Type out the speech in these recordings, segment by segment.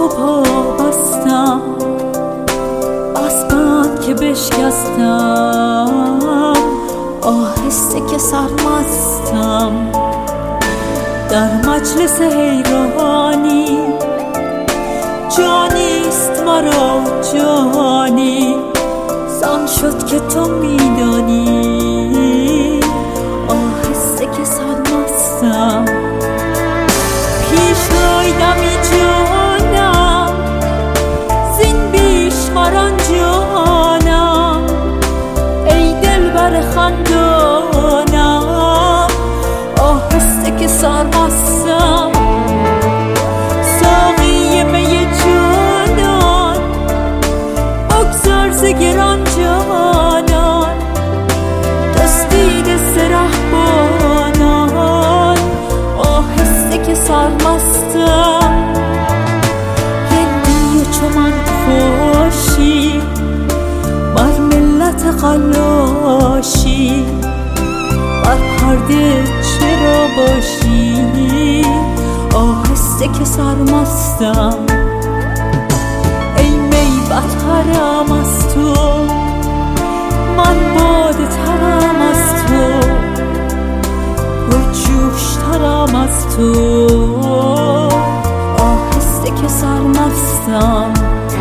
پا بستم، بس بند که بشکستم، آهسته که سرمستم. در مجلس حیرانی جانیست مرا جانی، زان شد که تو میدانی، آهسته که سرمستم. پیش آیدمی جانم، زین بیش مران جانم، ای دلبر خندانم، آهسته که سرمستم. ساقی می جانان، بگذار ز گران جانان، دزدیده سرهبانان، آهسته که سرمستم. هندی و چمن فاشی، بر ملت قلاشی، بر پرده چرا باشی، آهسته که سرمستم. ای می بطرم از تو، من باده ترم از تو، جوش ترم از تو، آهسته که سرمستم.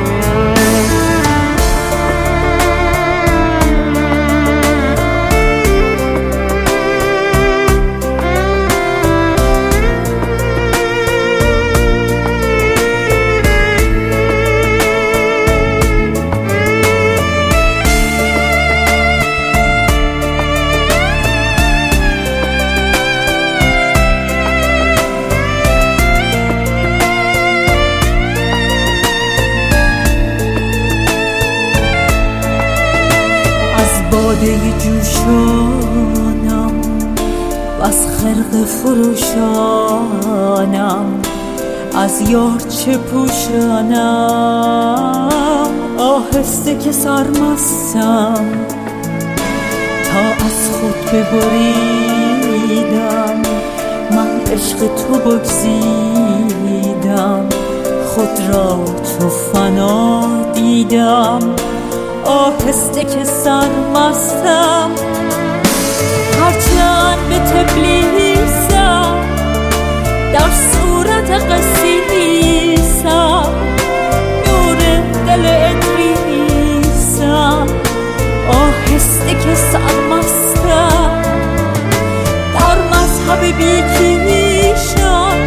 باده جوشانم، بس خرقه فروشانم، از یار چه پوشانم، آهسته که سرمستم. تا از خود ببریدم، من عشق تو بگزیدم، خود را تو فنا دیدم، آهسته که سرمستم. هرچند به تبلیسم، در صورت قسیسم، نور دل ادریسم، آهسته که سرمستم. در مذهب بیکیشان،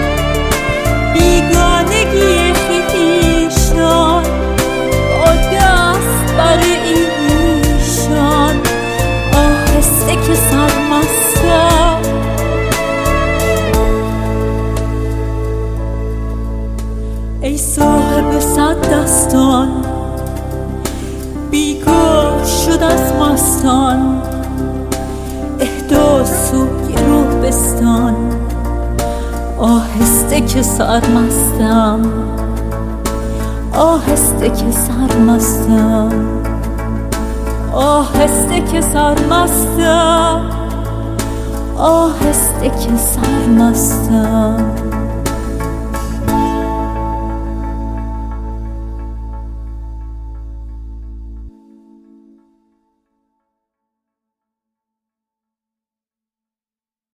بیگانگی خویشان، بر ایشان، آهسته که سرمستم. ای صاحب صد دستان، بیگاه شد از مستان، اهدا سوی روبستان، آهسته که سرمستم، آهسته که سرمستم، آهسته که سرمستم، آهسته که سرمستم.